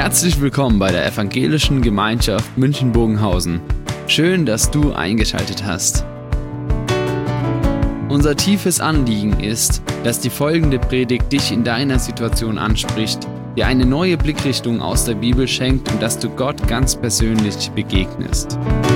Herzlich willkommen bei der Evangelischen Gemeinschaft München-Bogenhausen. Schön, dass du eingeschaltet hast. Unser tiefes Anliegen ist, dass die folgende Predigt dich in deiner Situation anspricht, dir eine neue Blickrichtung aus der Bibel schenkt und dass du Gott ganz persönlich begegnest.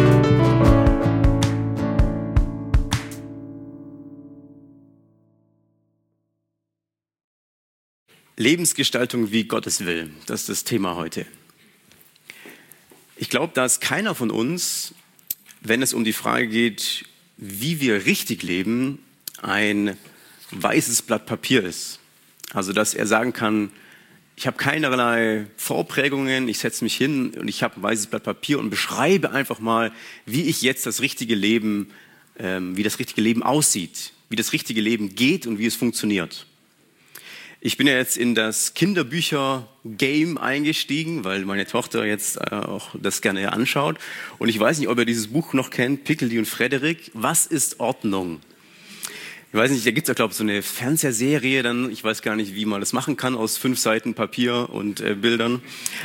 Lebensgestaltung, wie Gott es will. Das ist das Thema heute. Ich glaube, dass keiner von uns, wenn es um die Frage geht, wie wir richtig leben, ein weißes Blatt Papier ist. Also, dass er sagen kann, ich habe keinerlei Vorprägungen, ich setze mich hin und ich habe ein weißes Blatt Papier und beschreibe einfach mal, wie ich jetzt das richtige Leben, wie das richtige Leben aussieht, wie das richtige Leben geht und wie es funktioniert. Ich bin ja jetzt in das Kinderbücher-Game eingestiegen, weil meine Tochter jetzt auch das gerne anschaut. Und ich weiß nicht, ob ihr dieses Buch noch kennt, Pickledy und Frederik. Was ist Ordnung? Ich weiß nicht, da gibt es ja, glaube ich, so eine Fernsehserie dann. Ich weiß gar nicht, wie man das machen kann aus 5 Seiten Papier und Bildern.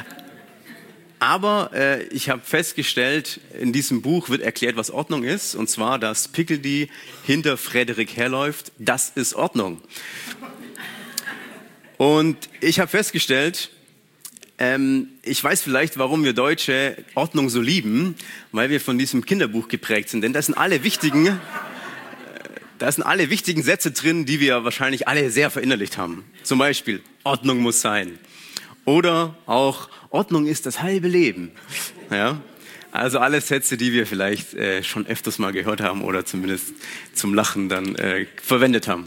Aber ich habe festgestellt, in diesem Buch wird erklärt, was Ordnung ist. Und zwar, dass Pickledy hinter Frederik herläuft. Das ist Ordnung. Und ich habe festgestellt, ich weiß vielleicht, warum wir Deutsche Ordnung so lieben, weil wir von diesem Kinderbuch geprägt sind. Denn da sind alle wichtigen Sätze drin, die wir wahrscheinlich alle sehr verinnerlicht haben. Zum Beispiel, Ordnung muss sein. Oder auch, Ordnung ist das halbe Leben. Ja? Also alle Sätze, die wir vielleicht schon öfters mal gehört haben oder zumindest zum Lachen dann verwendet haben.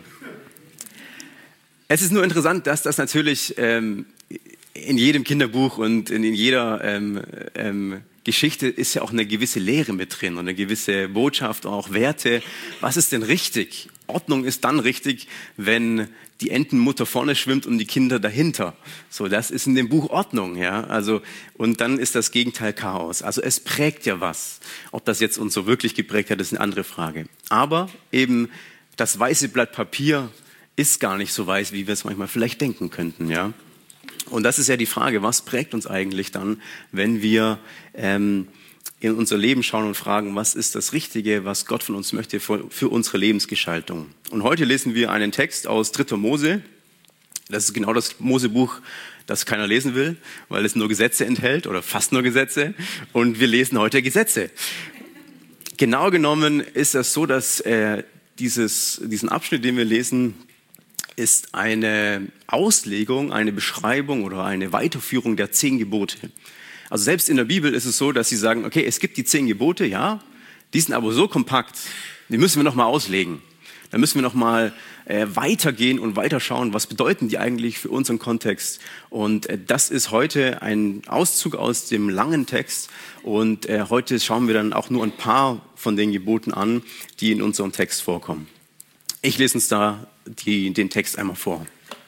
Es ist nur interessant, dass das natürlich in jedem Kinderbuch und in jeder Geschichte ist ja auch eine gewisse Lehre mit drin und eine gewisse Botschaft, auch Werte. Was ist denn richtig? Ordnung ist dann richtig, wenn die Entenmutter vorne schwimmt und die Kinder dahinter. So, das ist in dem Buch Ordnung, ja. Also, und dann ist das Gegenteil Chaos. Also es prägt ja was. Ob das jetzt uns so wirklich geprägt hat, ist eine andere Frage. Aber eben das weiße Blatt Papier ist gar nicht so weiß, wie wir es manchmal vielleicht denken könnten, ja. Und das ist ja die Frage, was prägt uns eigentlich dann, wenn wir in unser Leben schauen und fragen, was ist das Richtige, was Gott von uns möchte für unsere Lebensgestaltung. Und heute lesen wir einen Text aus 3. Mose. Das ist genau das Mosebuch, das keiner lesen will, weil es nur Gesetze enthält oder fast nur Gesetze. Und wir lesen heute Gesetze. Genau genommen ist es so, dass diesen Abschnitt, den wir lesen, ist eine Auslegung, eine Beschreibung oder eine Weiterführung der 10 Gebote. Also selbst in der Bibel ist es so, dass sie sagen, okay, es gibt die 10 Gebote, ja, die sind aber so kompakt, die müssen wir nochmal auslegen. Da müssen wir nochmal weitergehen und weiterschauen, was bedeuten die eigentlich für unseren Kontext. Und das ist heute ein Auszug aus dem langen Text. Und heute schauen wir dann auch nur ein paar von den Geboten an, die in unserem Text vorkommen. Ich lese uns da den Text einmal vor.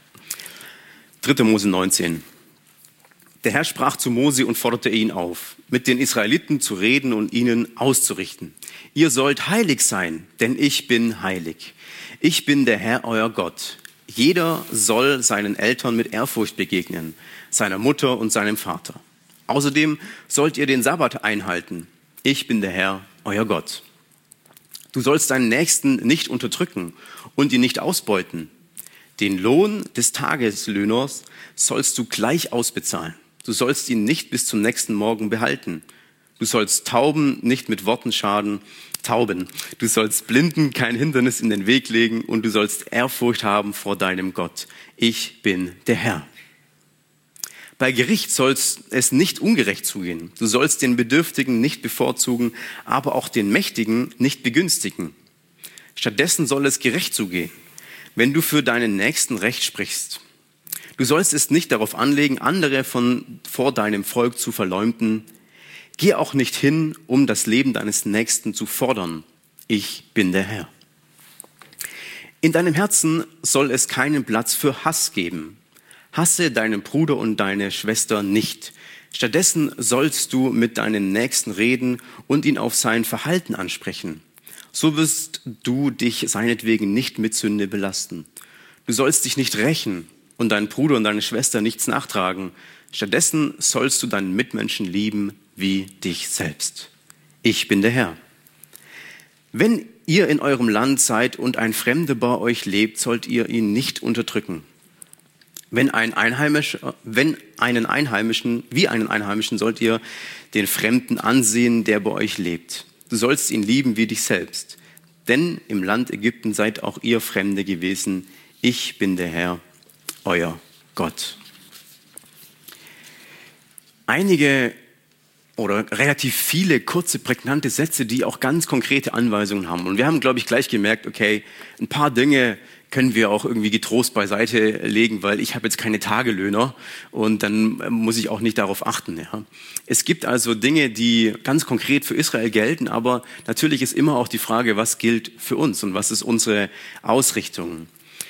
3. Mose 19. Der Herr sprach zu Mose und forderte ihn auf, mit den Israeliten zu reden und ihnen auszurichten. Ihr sollt heilig sein, denn ich bin heilig. Ich bin der Herr, euer Gott. Jeder soll seinen Eltern mit Ehrfurcht begegnen, seiner Mutter und seinem Vater. Außerdem sollt ihr den Sabbat einhalten. Ich bin der Herr, euer Gott. Du sollst deinen Nächsten nicht unterdrücken und ihn nicht ausbeuten. Den Lohn des Tageslöhners sollst du gleich ausbezahlen. Du sollst ihn nicht bis zum nächsten Morgen behalten. Du sollst Tauben nicht mit Worten schaden. Du sollst Blinden kein Hindernis in den Weg legen und du sollst Ehrfurcht haben vor deinem Gott. Ich bin der Herr. Bei Gericht soll es nicht ungerecht zugehen. Du sollst den Bedürftigen nicht bevorzugen, aber auch den Mächtigen nicht begünstigen. Stattdessen soll es gerecht zugehen, wenn du für deinen Nächsten Recht sprichst. Du sollst es nicht darauf anlegen, andere vor deinem Volk zu verleumden. Geh auch nicht hin, um das Leben deines Nächsten zu fordern. Ich bin der Herr. In deinem Herzen soll es keinen Platz für Hass geben. Hasse deinen Bruder und deine Schwester nicht. Stattdessen sollst du mit deinem Nächsten reden und ihn auf sein Verhalten ansprechen. So wirst du dich seinetwegen nicht mit Sünde belasten. Du sollst dich nicht rächen und deinen Bruder und deine Schwester nichts nachtragen. Stattdessen sollst du deinen Mitmenschen lieben wie dich selbst. Ich bin der Herr. Wenn ihr in eurem Land seid und ein Fremder bei euch lebt, sollt ihr ihn nicht unterdrücken. Wie einen Einheimischen sollt ihr den Fremden ansehen, der bei euch lebt. Du sollst ihn lieben wie dich selbst. Denn im Land Ägypten seid auch ihr Fremde gewesen. Ich bin der Herr, euer Gott. Einige oder relativ viele kurze, prägnante Sätze, die auch ganz konkrete Anweisungen haben. Und wir haben, glaube ich, gleich gemerkt, okay, ein paar Dinge können wir auch irgendwie getrost beiseite legen, weil ich habe jetzt keine Tagelöhner und dann muss ich auch nicht darauf achten. Ja. Es gibt also Dinge, die ganz konkret für Israel gelten, aber natürlich ist immer auch die Frage, was gilt für uns und was ist unsere Ausrichtung.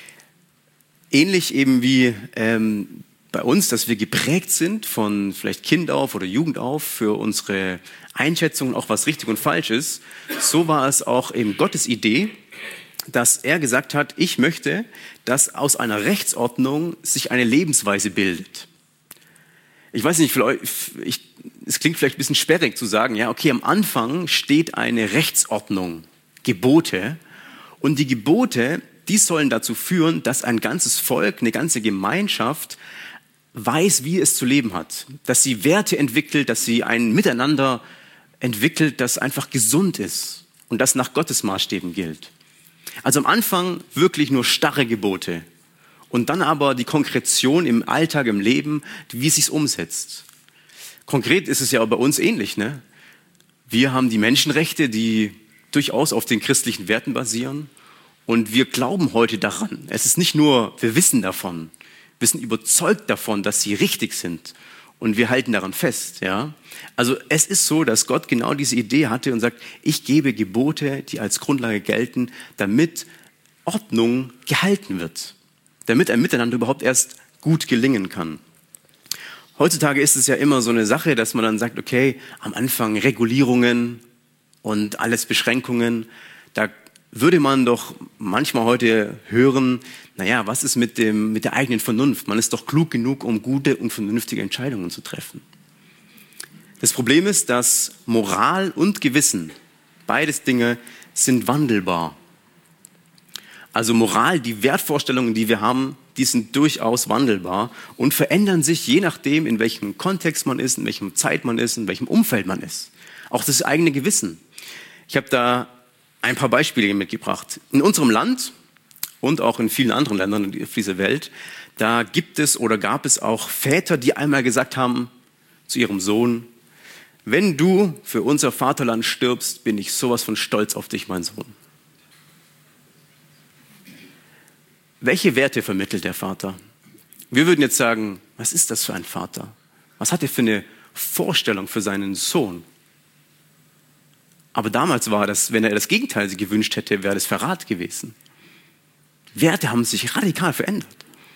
Ähnlich eben wie bei uns, dass wir geprägt sind von vielleicht Kind auf oder Jugend auf für unsere Einschätzungen, auch was richtig und falsch ist. So war es auch eben Gottes Idee, dass er gesagt hat, ich möchte, dass aus einer Rechtsordnung sich eine Lebensweise bildet. Ich weiß nicht, es klingt vielleicht ein bisschen sperrig zu sagen, ja, okay, am Anfang steht eine Rechtsordnung, Gebote, und die Gebote, die sollen dazu führen, dass ein ganzes Volk, eine ganze Gemeinschaft weiß, wie es zu leben hat, dass sie Werte entwickelt, dass sie ein Miteinander entwickelt, das einfach gesund ist und das nach Gottes Maßstäben gilt. Also am Anfang wirklich nur starre Gebote und dann aber die Konkretion im Alltag, im Leben, wie es sich umsetzt. Konkret ist es ja auch bei uns ähnlich, ne? Wir haben die Menschenrechte, die durchaus auf den christlichen Werten basieren und wir glauben heute daran. Es ist nicht nur, wir wissen davon, wir sind überzeugt davon, dass sie richtig sind und wir halten daran fest. Ja? Also es ist so, dass Gott genau diese Idee hatte und sagt, ich gebe Gebote, die als Grundlage gelten, damit Ordnung gehalten wird, damit ein Miteinander überhaupt erst gut gelingen kann. Heutzutage ist es ja immer so eine Sache, dass man dann sagt, okay, am Anfang Regulierungen und alles Beschränkungen, da würde man doch manchmal heute hören, naja, was ist mit der eigenen Vernunft? Man ist doch klug genug, um gute und vernünftige Entscheidungen zu treffen. Das Problem ist, dass Moral und Gewissen, beides Dinge, sind wandelbar. Also Moral, die Wertvorstellungen, die wir haben, die sind durchaus wandelbar und verändern sich je nachdem, in welchem Kontext man ist, in welchem Zeit man ist, in welchem Umfeld man ist. Auch das eigene Gewissen. Ich habe da ein paar Beispiele mitgebracht. In unserem Land und auch in vielen anderen Ländern auf dieser Welt, da gibt es oder gab es auch Väter, die einmal gesagt haben zu ihrem Sohn, wenn du für unser Vaterland stirbst, bin ich sowas von stolz auf dich, mein Sohn. Welche Werte vermittelt der Vater? Wir würden jetzt sagen, was ist das für ein Vater? Was hat er für eine Vorstellung für seinen Sohn? Aber damals war das, wenn er das Gegenteil gewünscht hätte, wäre das Verrat gewesen. Werte haben sich radikal verändert.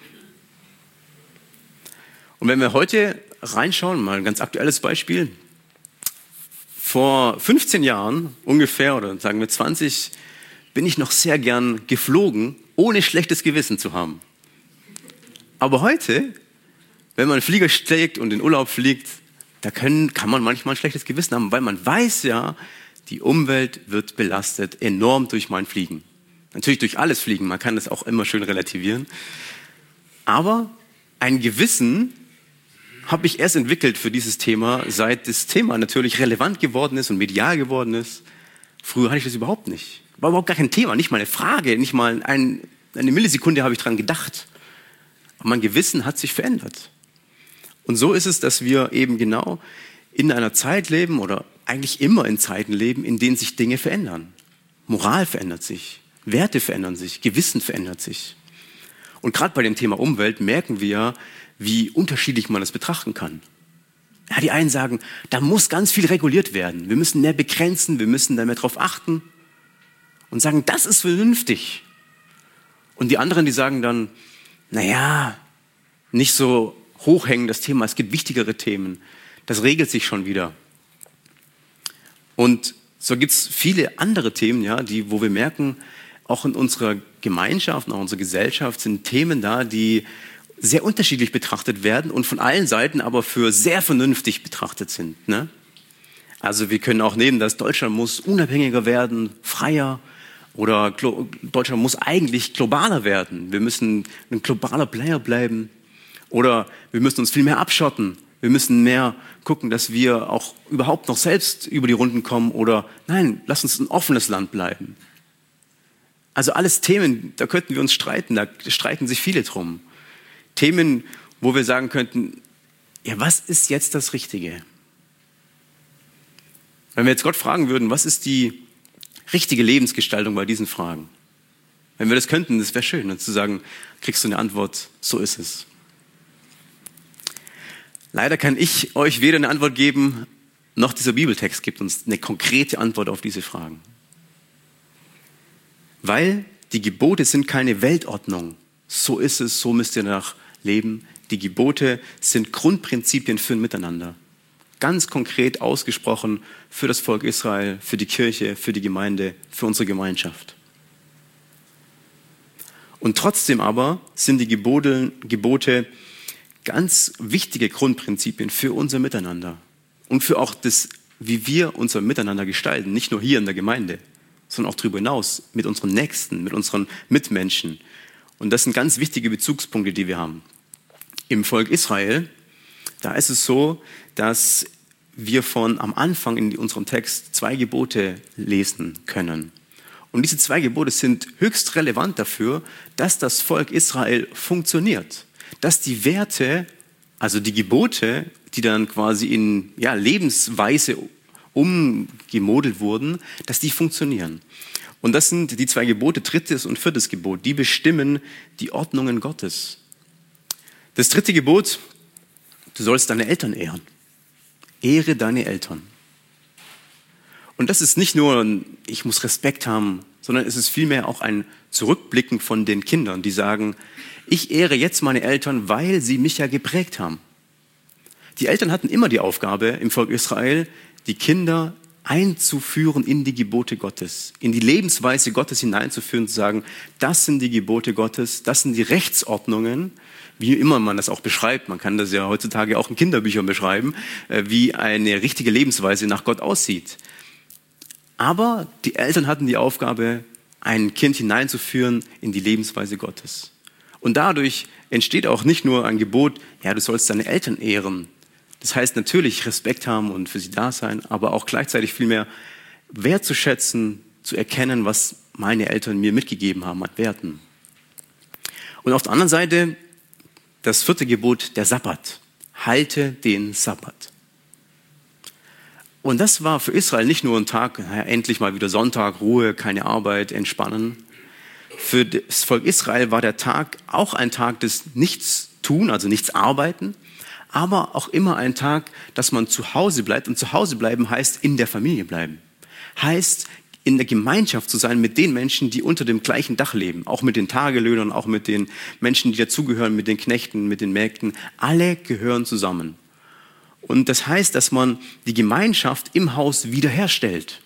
Und wenn wir heute reinschauen, mal ein ganz aktuelles Beispiel. Vor 15 Jahren ungefähr, oder sagen wir 20, bin ich noch sehr gern geflogen, ohne schlechtes Gewissen zu haben. Aber heute, wenn man einen Flieger steigt und in Urlaub fliegt, da kann man manchmal ein schlechtes Gewissen haben, weil man weiß ja, die Umwelt wird belastet, enorm durch mein Fliegen. Natürlich durch alles Fliegen, man kann das auch immer schön relativieren. Aber ein Gewissen habe ich erst entwickelt für dieses Thema, seit das Thema natürlich relevant geworden ist und medial geworden ist. Früher hatte ich das überhaupt nicht. War überhaupt gar kein Thema, nicht mal eine Frage, nicht mal eine Millisekunde habe ich dran gedacht. Aber mein Gewissen hat sich verändert. Und so ist es, dass wir eben genau in einer Zeit leben oder eigentlich immer in Zeiten leben, in denen sich Dinge verändern. Moral verändert sich, Werte verändern sich, Gewissen verändert sich. Und gerade bei dem Thema Umwelt merken wir, wie unterschiedlich man das betrachten kann. Ja, die einen sagen, da muss ganz viel reguliert werden. Wir müssen mehr begrenzen, wir müssen da mehr drauf achten. Und sagen, das ist vernünftig. Und die anderen, die sagen dann, naja, nicht so hochhängen das Thema, es gibt wichtigere Themen. Das regelt sich schon wieder. Und so gibt es viele andere Themen, ja, wo wir merken, auch in unserer Gemeinschaft, in unserer Gesellschaft sind Themen da, die sehr unterschiedlich betrachtet werden und von allen Seiten aber für sehr vernünftig betrachtet sind. Ne? Also wir können auch nehmen, dass Deutschland muss unabhängiger werden, freier, oder Deutschland muss eigentlich globaler werden. Wir müssen ein globaler Player bleiben. Oder wir müssen uns viel mehr abschotten. Wir müssen mehr gucken, dass wir auch überhaupt noch selbst über die Runden kommen. Oder nein, lass uns ein offenes Land bleiben. Also alles Themen, da könnten wir uns streiten. Da streiten sich viele drum. Themen, wo wir sagen könnten, ja, was ist jetzt das Richtige? Wenn wir jetzt Gott fragen würden, was ist die richtige Lebensgestaltung bei diesen Fragen? Wenn wir das könnten, das wäre schön, dann zu sagen, kriegst du eine Antwort, so ist es. Leider kann ich euch weder eine Antwort geben, noch dieser Bibeltext gibt uns eine konkrete Antwort auf diese Fragen. Weil die Gebote sind keine Weltordnung. So ist es, so müsst ihr danach leben. Die Gebote sind Grundprinzipien für ein Miteinander. Ganz konkret ausgesprochen für das Volk Israel, für die Kirche, für die Gemeinde, für unsere Gemeinschaft. Und trotzdem aber sind die Gebote ganz wichtige Grundprinzipien für unser Miteinander und für auch das, wie wir unser Miteinander gestalten, nicht nur hier in der Gemeinde, sondern auch darüber hinaus mit unseren Nächsten, mit unseren Mitmenschen. Und das sind ganz wichtige Bezugspunkte, die wir haben. Im Volk Israel, da ist es so, dass wir am Anfang in unserem Text 2 Gebote lesen können. Und diese 2 Gebote sind höchst relevant dafür, dass das Volk Israel funktioniert. Dass die Werte, also die Gebote, die dann quasi in Lebensweise umgemodelt wurden, dass die funktionieren. Und das sind die 2 Gebote, 3. und 4. Gebot, die bestimmen die Ordnungen Gottes. Das 3. Gebot: Du sollst deine Eltern ehren. Ehre deine Eltern. Und das ist nicht nur ich muss Respekt haben, sondern es ist vielmehr auch ein Zurückblicken von den Kindern, die sagen, ich ehre jetzt meine Eltern, weil sie mich ja geprägt haben. Die Eltern hatten immer die Aufgabe im Volk Israel, die Kinder einzuführen in die Gebote Gottes, in die Lebensweise Gottes hineinzuführen, zu sagen, das sind die Gebote Gottes, das sind die Rechtsordnungen, wie immer man das auch beschreibt. Man kann das ja heutzutage auch in Kinderbüchern beschreiben, wie eine richtige Lebensweise nach Gott aussieht. Aber die Eltern hatten die Aufgabe, ein Kind hineinzuführen in die Lebensweise Gottes. Und dadurch entsteht auch nicht nur ein Gebot, ja, du sollst deine Eltern ehren. Das heißt natürlich Respekt haben und für sie da sein, aber auch gleichzeitig vielmehr wertzuschätzen, zu erkennen, was meine Eltern mir mitgegeben haben an Werten. Und auf der anderen Seite das 4. Gebot, der Sabbat. Halte den Sabbat. Und das war für Israel nicht nur ein Tag, endlich mal wieder Sonntag, Ruhe, keine Arbeit, entspannen. Für das Volk Israel war der Tag auch ein Tag des Nichtstun, also nichts arbeiten, aber auch immer ein Tag, dass man zu Hause bleibt. Und zu Hause bleiben heißt in der Familie bleiben. Heißt in der Gemeinschaft zu sein mit den Menschen, die unter dem gleichen Dach leben. Auch mit den Tagelöhnern, auch mit den Menschen, die dazugehören, mit den Knechten, mit den Mägden. Alle gehören zusammen. Und das heißt, dass man die Gemeinschaft im Haus wiederherstellt.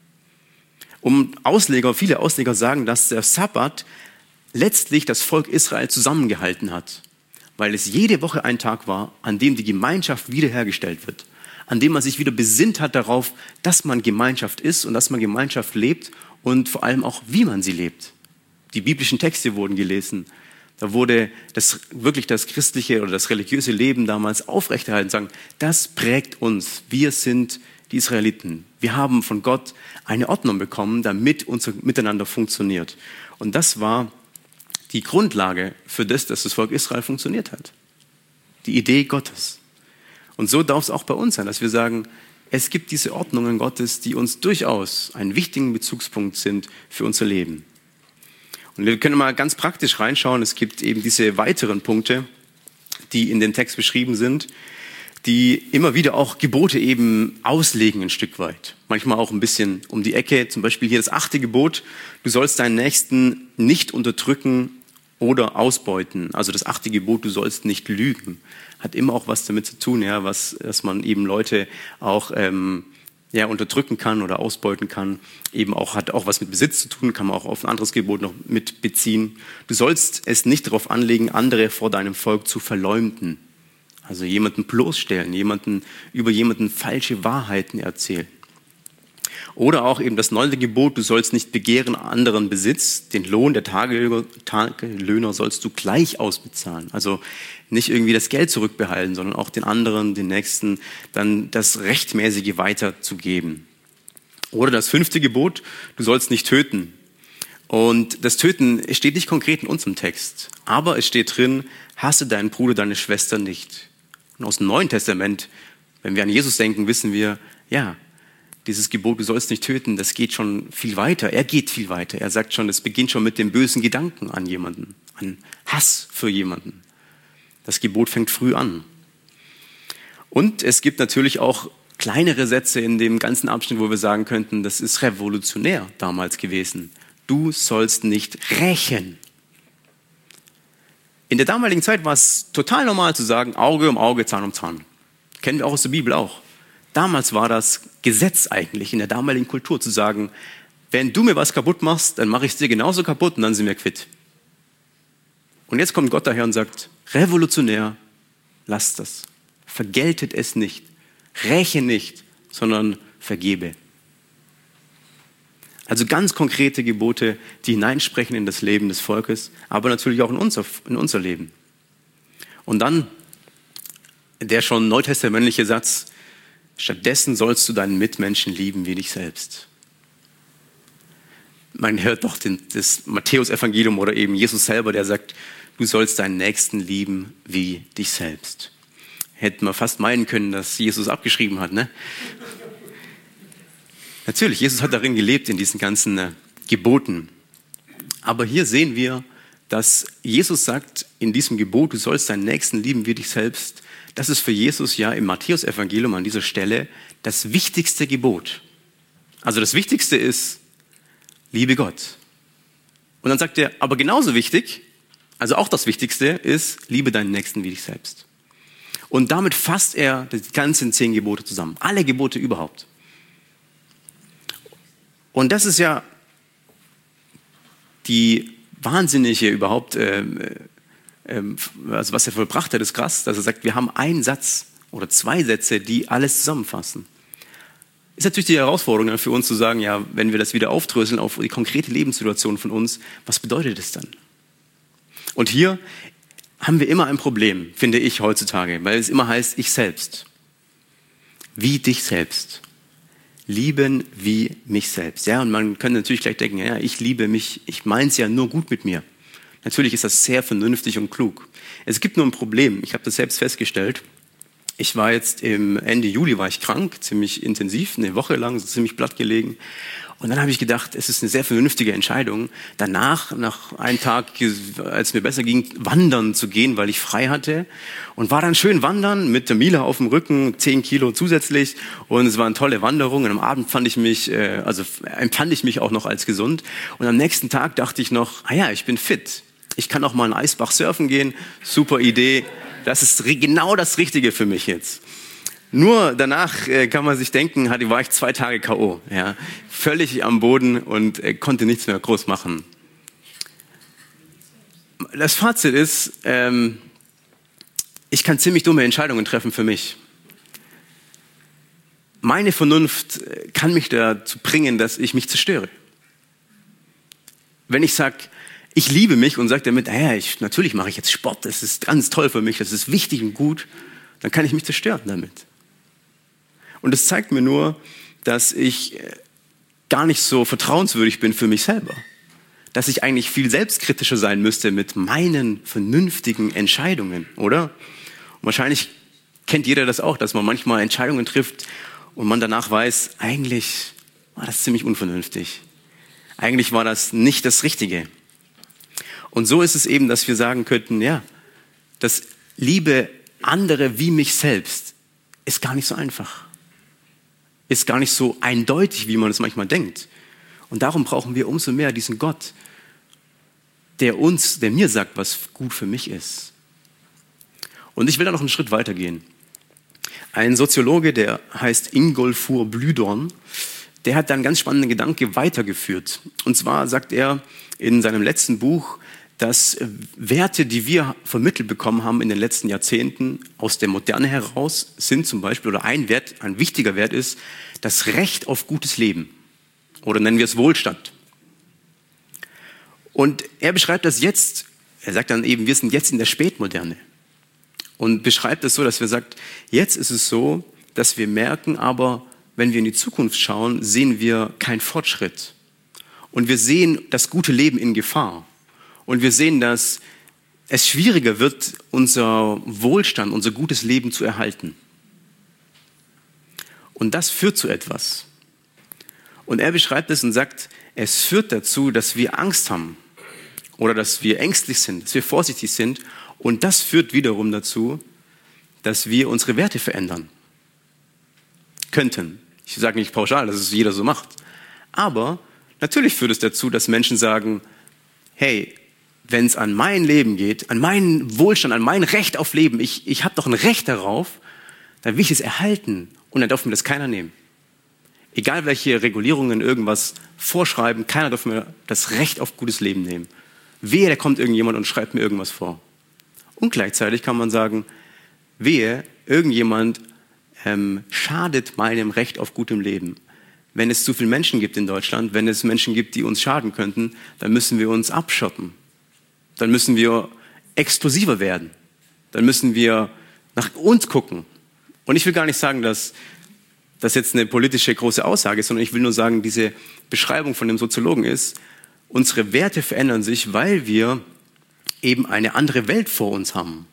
Viele Ausleger sagen, dass der Sabbat letztlich das Volk Israel zusammengehalten hat. Weil es jede Woche ein Tag war, an dem die Gemeinschaft wiederhergestellt wird. An dem man sich wieder besinnt hat darauf, dass man Gemeinschaft ist und dass man Gemeinschaft lebt und vor allem auch, wie man sie lebt. Die biblischen Texte wurden gelesen. Da wurde wirklich das christliche oder das religiöse Leben damals aufrechterhalten, sagen, das prägt uns. Wir sind die Israeliten. Wir haben von Gott eine Ordnung bekommen, damit unser Miteinander funktioniert. Und das war die Grundlage für das, dass das Volk Israel funktioniert hat. Die Idee Gottes. Und so darf es auch bei uns sein, dass wir sagen, es gibt diese Ordnungen Gottes, die uns durchaus einen wichtigen Bezugspunkt sind für unser Leben. Und wir können mal ganz praktisch reinschauen. Es gibt eben diese weiteren Punkte, die in dem Text beschrieben sind, die immer wieder auch Gebote eben auslegen ein Stück weit. Manchmal auch ein bisschen um die Ecke. Zum Beispiel hier das 8. Gebot. Du sollst deinen Nächsten nicht unterdrücken oder ausbeuten. Also das 8. Gebot, du sollst nicht lügen. Hat immer auch was damit zu tun, ja, dass man eben Leute auch unterdrücken kann oder ausbeuten kann. Eben auch, hat auch was mit Besitz zu tun, kann man auch auf ein anderes Gebot noch mit beziehen. Du sollst es nicht darauf anlegen, andere vor deinem Volk zu verleumden. Also jemanden bloßstellen, über jemanden falsche Wahrheiten erzählen. Oder auch eben das 9. Gebot, du sollst nicht begehren anderen Besitz, den Lohn der Tagelöhner sollst du gleich ausbezahlen. Also nicht irgendwie das Geld zurückbehalten, sondern auch den anderen, den Nächsten, dann das Rechtmäßige weiterzugeben. Oder das 5. Gebot, du sollst nicht töten. Und das Töten steht nicht konkret in unserem Text, aber es steht drin, hasse deinen Bruder, deine Schwester nicht. Und aus dem Neuen Testament, wenn wir an Jesus denken, wissen wir, ja, dieses Gebot, du sollst nicht töten, das geht schon viel weiter. Er geht viel weiter. Er sagt schon, es beginnt schon mit dem bösen Gedanken an jemanden, an Hass für jemanden. Das Gebot fängt früh an. Und es gibt natürlich auch kleinere Sätze in dem ganzen Abschnitt, wo wir sagen könnten, das ist revolutionär damals gewesen. Du sollst nicht rächen. In der damaligen Zeit war es total normal zu sagen, Auge um Auge, Zahn um Zahn. Kennen wir auch aus der Bibel auch. Damals war das Gesetz eigentlich in der damaligen Kultur zu sagen, wenn du mir was kaputt machst, dann mache ich es dir genauso kaputt und dann sind wir quitt. Und jetzt kommt Gott daher und sagt, revolutionär, lasst das. Vergeltet es nicht. Räche nicht, sondern vergebe. Also ganz konkrete Gebote, die hineinsprechen in das Leben des Volkes, aber natürlich auch in unser Leben. Und dann der schon neutestamentliche Satz, stattdessen sollst du deinen Mitmenschen lieben wie dich selbst. Man hört doch das Matthäus-Evangelium oder eben Jesus selber, der sagt, du sollst deinen Nächsten lieben wie dich selbst. Hätte man fast meinen können, dass Jesus abgeschrieben hat, ne? Natürlich, Jesus hat darin gelebt, in diesen ganzen Geboten. Aber hier sehen wir, dass Jesus sagt, in diesem Gebot, du sollst deinen Nächsten lieben wie dich selbst, das ist für Jesus ja im Matthäus-Evangelium an dieser Stelle das wichtigste Gebot. Also das Wichtigste ist, liebe Gott. Und dann sagt er, aber genauso wichtig, also auch das Wichtigste ist, liebe deinen Nächsten wie dich selbst. Und damit fasst er die ganzen 10 Gebote zusammen. Alle Gebote überhaupt. Und das ist ja die wahnsinnige überhaupt, also was er vollbracht hat, ist krass, dass er sagt, wir haben einen Satz oder 2 Sätze, die alles zusammenfassen. Ist natürlich die Herausforderung dann für uns zu sagen, ja, wenn wir das wieder aufdröseln auf die konkrete Lebenssituation von uns, was bedeutet das dann? Und hier haben wir immer ein Problem, finde ich heutzutage, weil es immer heißt, ich selbst. Wie dich selbst. Lieben wie mich selbst. Ja, und man könnte natürlich gleich denken, ja, ich liebe mich, ich meine es ja nur gut mit mir. Natürlich ist das sehr vernünftig und klug. Es gibt nur ein Problem, ich habe das selbst festgestellt. Ich war jetzt Ende Juli war ich krank, ziemlich intensiv, eine Woche lang, so ziemlich platt gelegen. Und dann habe ich gedacht, es ist eine sehr vernünftige Entscheidung, danach, nach einem Tag, als es mir besser ging, wandern zu gehen, weil ich frei hatte. Und war dann schön wandern mit der Mila auf dem Rücken, 10 Kilo zusätzlich. Und es war eine tolle Wanderung. Und am Abend empfand ich mich auch noch als gesund. Und am nächsten Tag dachte ich noch, ich bin fit. Ich kann auch mal in Eisbach surfen gehen. Super Idee. Das ist genau das Richtige für mich jetzt. Nur danach kann man sich denken, war ich 2 Tage K.O. Ja, völlig am Boden und konnte nichts mehr groß machen. Das Fazit ist, ich kann ziemlich dumme Entscheidungen treffen für mich. Meine Vernunft kann mich dazu bringen, dass ich mich zerstöre. Wenn ich sage, ich liebe mich und sage damit, natürlich mache ich jetzt Sport, das ist ganz toll für mich, das ist wichtig und gut, dann kann ich mich zerstören damit. Und es zeigt mir nur, dass ich gar nicht so vertrauenswürdig bin für mich selber. Dass ich eigentlich viel selbstkritischer sein müsste mit meinen vernünftigen Entscheidungen, oder? Und wahrscheinlich kennt jeder das auch, dass man manchmal Entscheidungen trifft und man danach weiß, eigentlich war das ziemlich unvernünftig. Eigentlich war das nicht das Richtige. Und so ist es eben, dass wir sagen könnten, ja, das Liebe andere wie mich selbst ist gar nicht so einfach. Ist gar nicht so eindeutig, wie man es manchmal denkt. Und darum brauchen wir umso mehr diesen Gott, der mir sagt, was gut für mich ist. Und ich will da noch einen Schritt weitergehen. Ein Soziologe, der heißt Ingolfur Blüdorn, der hat da einen ganz spannenden Gedanke weitergeführt. Und zwar sagt er in seinem letzten Buch, dass Werte, die wir vermittelt bekommen haben in den letzten Jahrzehnten aus der Moderne heraus, sind zum Beispiel, oder ein wichtiger Wert ist, das Recht auf gutes Leben. Oder nennen wir es Wohlstand. Und er beschreibt das jetzt, er sagt dann eben, wir sind jetzt in der Spätmoderne. Und beschreibt es so, dass wir sagt, jetzt ist es so, dass wir merken, aber wenn wir in die Zukunft schauen, sehen wir keinen Fortschritt. Und wir sehen das gute Leben in Gefahr. Und wir sehen, dass es schwieriger wird, unser Wohlstand, unser gutes Leben zu erhalten. Und das führt zu etwas. Und er beschreibt es und sagt, es führt dazu, dass wir Angst haben oder dass wir ängstlich sind, dass wir vorsichtig sind. Und das führt wiederum dazu, dass wir unsere Werte verändern könnten. Ich sage nicht pauschal, dass es jeder so macht. Aber natürlich führt es dazu, dass Menschen sagen, hey, wenn es an mein Leben geht, an meinen Wohlstand, an mein Recht auf Leben, ich habe doch ein Recht darauf, dann will ich es erhalten und dann darf mir das keiner nehmen. Egal welche Regulierungen irgendwas vorschreiben, keiner darf mir das Recht auf gutes Leben nehmen. Wehe, da kommt irgendjemand und schreibt mir irgendwas vor. Und gleichzeitig kann man sagen, wehe, irgendjemand schadet meinem Recht auf gutem Leben. Wenn es zu viele Menschen gibt in Deutschland, wenn es Menschen gibt, die uns schaden könnten, dann müssen wir uns abschotten. Dann müssen wir exklusiver werden. Dann müssen wir nach uns gucken. Und ich will gar nicht sagen, dass das jetzt eine politische große Aussage ist, sondern ich will nur sagen, diese Beschreibung von dem Soziologen ist, unsere Werte verändern sich, weil wir eben eine andere Welt vor uns haben.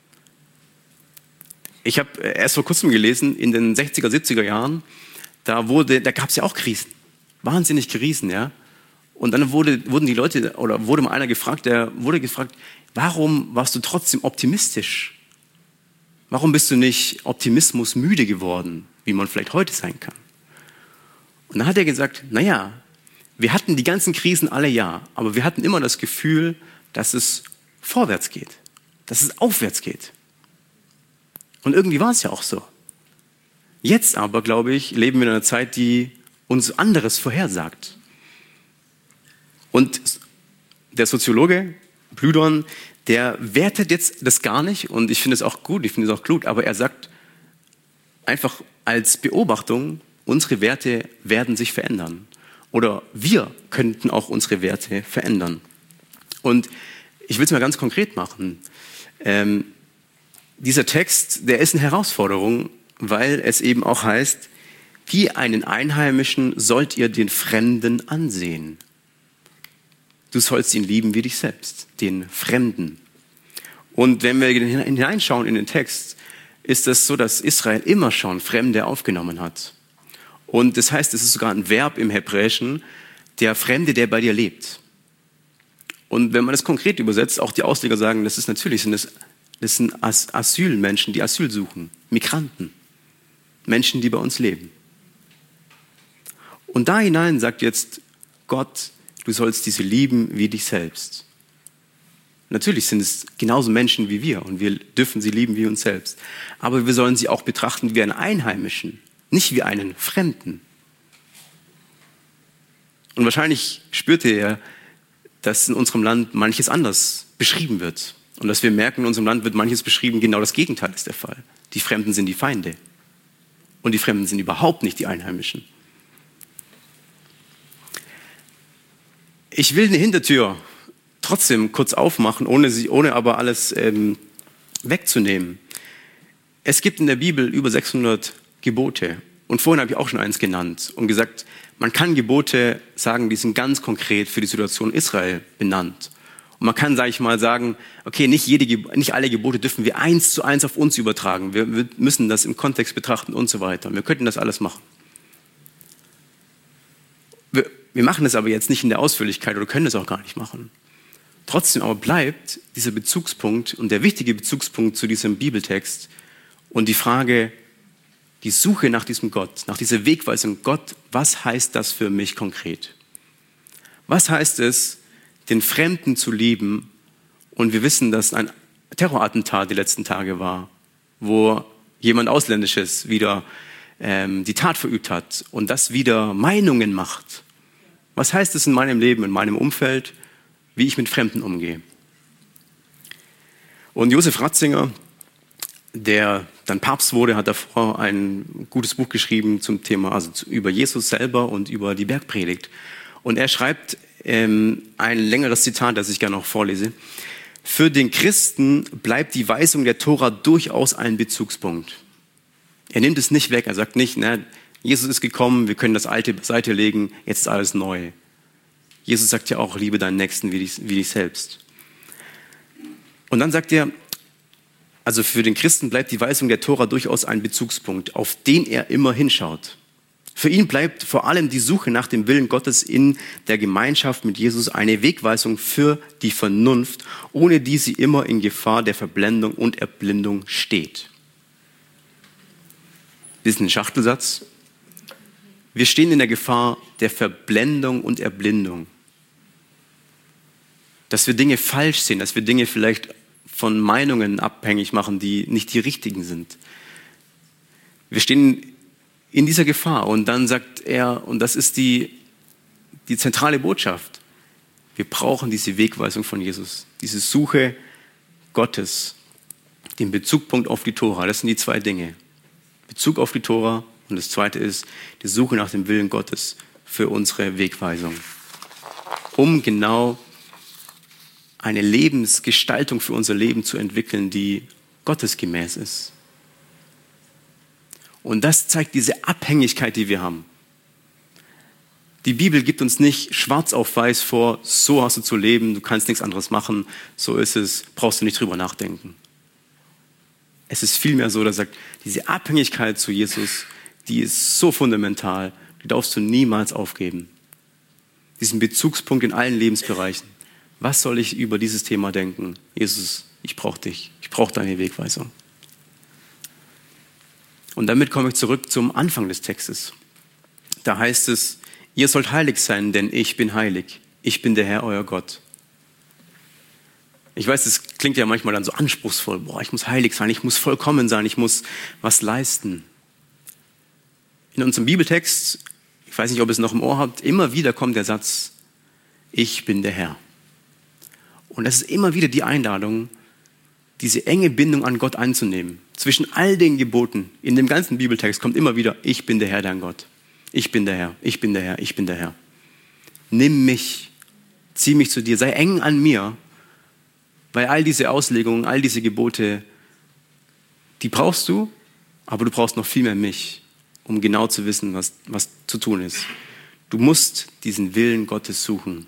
Ich habe erst vor kurzem gelesen, in den 60er, 70er Jahren, da gab es ja auch Krisen. Wahnsinnig Krisen, ja. Und dann wurden die Leute, oder wurde mal einer gefragt, warum warst du trotzdem optimistisch? Warum bist du nicht Optimismus müde geworden, wie man vielleicht heute sein kann? Und dann hat er gesagt, naja, wir hatten die ganzen Krisen alle ja, aber wir hatten immer das Gefühl, dass es vorwärts geht, dass es aufwärts geht. Und irgendwie war es ja auch so. Jetzt aber, glaube ich, leben wir in einer Zeit, die uns anderes vorhersagt. Und der Soziologe Blüdorn, der wertet jetzt das gar nicht und ich finde es auch gut, ich finde es auch klug, aber er sagt einfach als Beobachtung, unsere Werte werden sich verändern. Oder wir könnten auch unsere Werte verändern. Und ich will es mal ganz konkret machen. Dieser Text, der ist eine Herausforderung, weil es eben auch heißt, wie einen Einheimischen sollt ihr den Fremden ansehen. Du sollst ihn lieben wie dich selbst, den Fremden. Und wenn wir hineinschauen in den Text, ist es so, dass Israel immer schon Fremde aufgenommen hat. Und das heißt, es ist sogar ein Verb im Hebräischen, der Fremde, der bei dir lebt. Und wenn man das konkret übersetzt, auch die Ausleger sagen, das sind Asylmenschen, die Asyl suchen, Migranten, Menschen, die bei uns leben. Und da hinein sagt jetzt Gott, du sollst diese lieben wie dich selbst. Natürlich sind es genauso Menschen wie wir und wir dürfen sie lieben wie uns selbst. Aber wir sollen sie auch betrachten wie einen Einheimischen, nicht wie einen Fremden. Und wahrscheinlich spürte er, dass in unserem Land manches anders beschrieben wird. Und dass wir merken, in unserem Land wird manches beschrieben, genau das Gegenteil ist der Fall. Die Fremden sind die Feinde. Und die Fremden sind überhaupt nicht die Einheimischen. Ich will eine Hintertür trotzdem kurz aufmachen, ohne aber alles wegzunehmen. Es gibt in der Bibel über 600 Gebote. Und vorhin habe ich auch schon eins genannt und gesagt, man kann Gebote sagen, die sind ganz konkret für die Situation Israel benannt. Und man kann, sage ich mal, sagen, okay, nicht alle Gebote dürfen wir 1:1 auf uns übertragen. Wir müssen das im Kontext betrachten und so weiter. Wir könnten das alles machen. Wir machen das aber jetzt nicht in der Ausführlichkeit oder können das auch gar nicht machen. Trotzdem aber bleibt dieser Bezugspunkt und der wichtige Bezugspunkt zu diesem Bibeltext und die Frage, die Suche nach diesem Gott, nach dieser Wegweisung, Gott, was heißt das für mich konkret? Was heißt es, den Fremden zu lieben? Und wir wissen, dass ein Terrorattentat die letzten Tage war, wo jemand Ausländisches wieder die Tat verübt hat und das wieder Meinungen macht. Was heißt es in meinem Leben, in meinem Umfeld, wie ich mit Fremden umgehe? Und Josef Ratzinger, der dann Papst wurde, hat davor ein gutes Buch geschrieben zum Thema, also über Jesus selber und über die Bergpredigt. Und er schreibt ein längeres Zitat, das ich gerne noch vorlese. Für den Christen bleibt die Weisung der Tora durchaus ein Bezugspunkt. Er nimmt es nicht weg, er sagt nicht, na, Jesus ist gekommen, wir können das Alte beiseite legen, jetzt ist alles neu. Jesus sagt ja auch, liebe deinen Nächsten wie dich selbst. Und dann sagt er, also für den Christen bleibt die Weisung der Tora durchaus ein Bezugspunkt, auf den er immer hinschaut. Für ihn bleibt vor allem die Suche nach dem Willen Gottes in der Gemeinschaft mit Jesus eine Wegweisung für die Vernunft, ohne die sie immer in Gefahr der Verblendung und Erblindung steht. Das ist ein Schachtelsatz. Wir stehen in der Gefahr der Verblendung und Erblindung. Dass wir Dinge falsch sehen, dass wir Dinge vielleicht von Meinungen abhängig machen, die nicht die richtigen sind. Wir stehen in dieser Gefahr und dann sagt er, und das ist die zentrale Botschaft, wir brauchen diese Wegweisung von Jesus, diese Suche Gottes, den Bezugpunkt auf die Tora. Das sind die zwei Dinge. Bezug auf die Tora und das zweite ist die Suche nach dem Willen Gottes für unsere Wegweisung, um genau eine Lebensgestaltung für unser Leben zu entwickeln, die gottesgemäß ist. Und das zeigt diese Abhängigkeit, die wir haben. Die Bibel gibt uns nicht schwarz auf weiß vor, so hast du zu leben, du kannst nichts anderes machen, so ist es, brauchst du nicht drüber nachdenken. Es ist vielmehr so, dass er sagt, diese Abhängigkeit zu Jesus, die ist so fundamental, die darfst du niemals aufgeben. Diesen Bezugspunkt in allen Lebensbereichen. Was soll ich über dieses Thema denken? Jesus, ich brauche dich. Ich brauche deine Wegweisung. Und damit komme ich zurück zum Anfang des Textes. Da heißt es, ihr sollt heilig sein, denn ich bin heilig. Ich bin der Herr, euer Gott. Ich weiß, das klingt ja manchmal dann so anspruchsvoll. Boah, ich muss heilig sein, ich muss vollkommen sein, ich muss was leisten. In unserem Bibeltext, ich weiß nicht, ob ihr es noch im Ohr habt, immer wieder kommt der Satz, ich bin der Herr. Und das ist immer wieder die Einladung, diese enge Bindung an Gott anzunehmen. Zwischen all den Geboten, in dem ganzen Bibeltext kommt immer wieder, ich bin der Herr, dein Gott. Ich bin der Herr, ich bin der Herr, ich bin der Herr. Nimm mich, zieh mich zu dir, sei eng an mir, weil all diese Auslegungen, all diese Gebote, die brauchst du, aber du brauchst noch viel mehr mich, um genau zu wissen, was zu tun ist. Du musst diesen Willen Gottes suchen.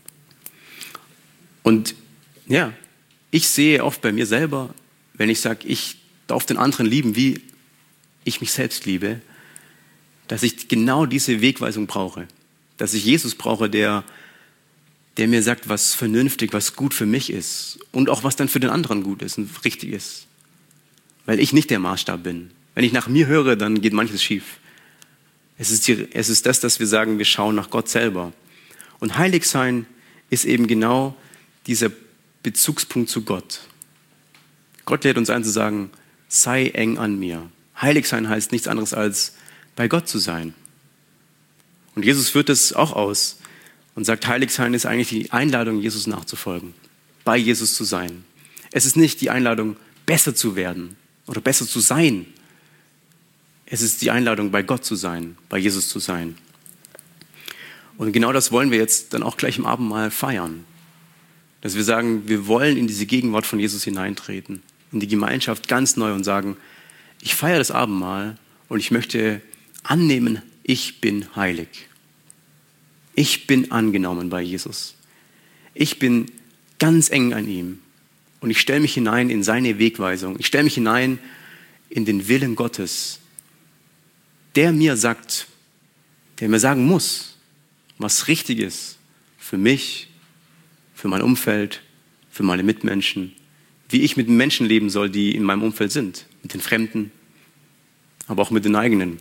Und ja, ich sehe oft bei mir selber, wenn ich sage, ich darf den anderen lieben, wie ich mich selbst liebe, dass ich genau diese Wegweisung brauche. Dass ich Jesus brauche, der mir sagt, was vernünftig, was gut für mich ist und auch was dann für den anderen gut ist und richtig ist. Weil ich nicht der Maßstab bin. Wenn ich nach mir höre, dann geht manches schief. Es ist das, dass wir sagen, wir schauen nach Gott selber. Und heilig sein ist eben genau dieser Bezugspunkt zu Gott. Gott lädt uns ein zu sagen, sei eng an mir. Heilig sein heißt nichts anderes als bei Gott zu sein. Und Jesus führt das auch aus und sagt, heilig sein ist eigentlich die Einladung, Jesus nachzufolgen, bei Jesus zu sein. Es ist nicht die Einladung, besser zu werden oder besser zu sein. Es ist die Einladung, bei Gott zu sein, bei Jesus zu sein. Und genau das wollen wir jetzt dann auch gleich im Abendmahl feiern. Dass wir sagen, wir wollen in diese Gegenwart von Jesus hineintreten, in die Gemeinschaft ganz neu und sagen, ich feiere das Abendmahl und ich möchte annehmen, ich bin heilig. Ich bin angenommen bei Jesus. Ich bin ganz eng an ihm und ich stelle mich hinein in seine Wegweisung. Ich stelle mich hinein in den Willen Gottes, der mir sagt, der mir sagen muss, was richtig ist für mich, für mein Umfeld, für meine Mitmenschen, wie ich mit den Menschen leben soll, die in meinem Umfeld sind, mit den Fremden, aber auch mit den eigenen.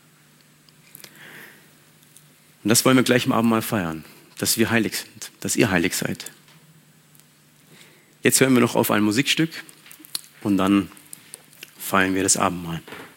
Und das wollen wir gleich im Abendmahl feiern, dass wir heilig sind, dass ihr heilig seid. Jetzt hören wir noch auf ein Musikstück und dann feiern wir das Abendmahl.